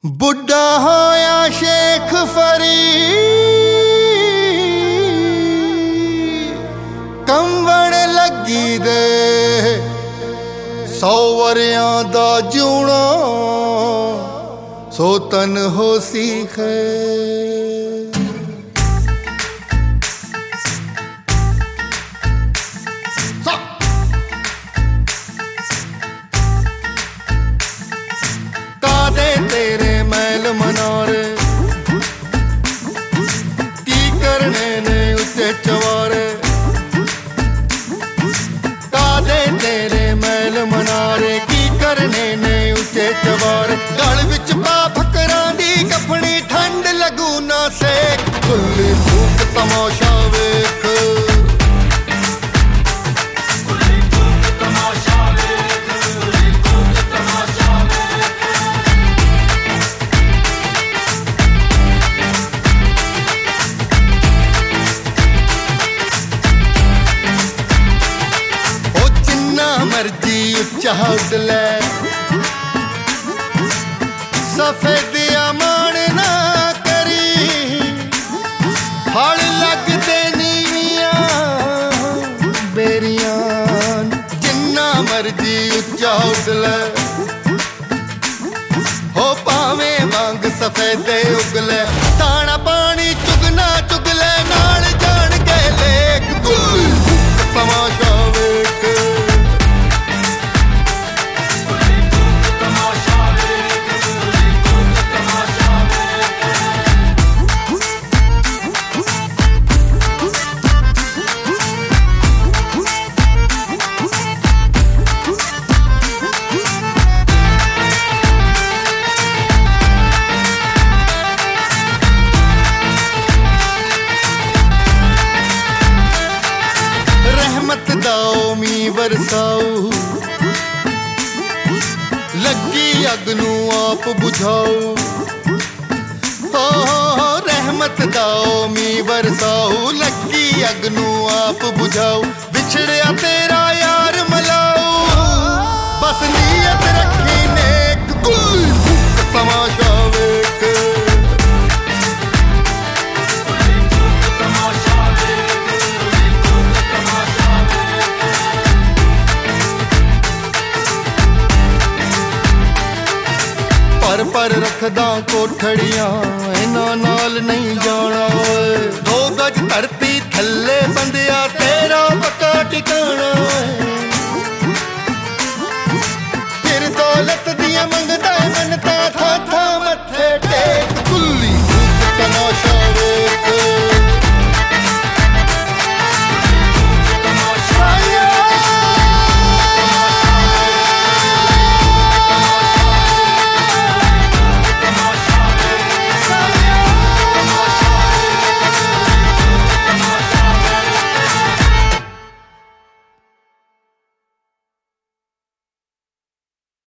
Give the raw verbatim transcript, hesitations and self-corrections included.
बुढ़ा होया शेख फरीद कंवण लगी दे सौ वरियां दा जिउणा सो तन हो सीखे कादे तेरे मैल मनारे की करने ने उते चवारे कादे तेरे मैल मनारे की करने ने उते चवारे गल विच पा फकरां दी कफनी ठंड लगू ना सेक खुली धूप तमाशा वेख मर्जी उच्चा उडले सफेदिया मान ना करी फल लगते नीवियां बेरियां जिन्ना मर्जी उच्चा उडले हो पावे वांग सफेदे उगले ताना पानी चुगना चुगले नाल जान के लेक तमाशा वेख दाओ मी बरसाओ लगी अग नू आप बुझाओ हो रहमत दाओ मी बरसाओ लगी अग नू आप बुझाओ बिछड़िया तेरा यार मलाओ बस नीयत रखी नेक तमाशा वेख पर पर रखदा कोठड़ियां इन्हां नाल नहीं जाना दो गज धरती थल्ले बंदिया तेरा पक्का ठिकाना फिर दौलत दियां मंगदा मनता था था